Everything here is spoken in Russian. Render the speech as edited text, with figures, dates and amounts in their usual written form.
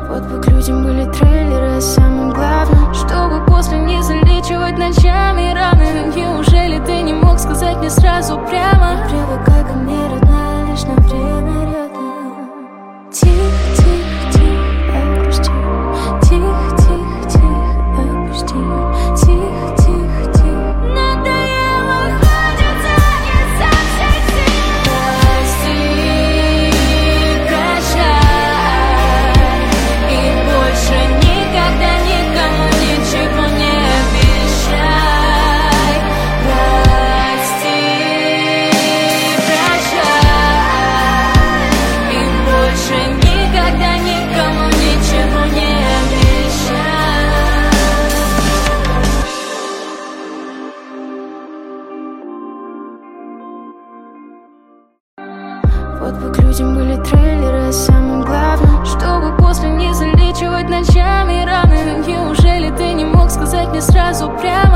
Вот бы к людям были трейлеры, а самым главным, чтобы после не залечивать ночами раны. Неужели ты не мог сказать мне сразу прямо? Привыкай ко мне, родная, лишь на время рядом. Тихо, тихо, тихо, отпусти. Тихо, тихо, тихо, отпусти. Тихо, тихо, тихо. Надоело, хочется изо всех сил. Прости, прощай, и больше никогда никому ничего не обещай. Прости, прощай, и больше никогда никому ничего не обещай. Вот бы к людям были трейлеры, а самым главным, чтобы после не залечивать ночами раны. Неужели ты не мог сказать мне сразу прямо?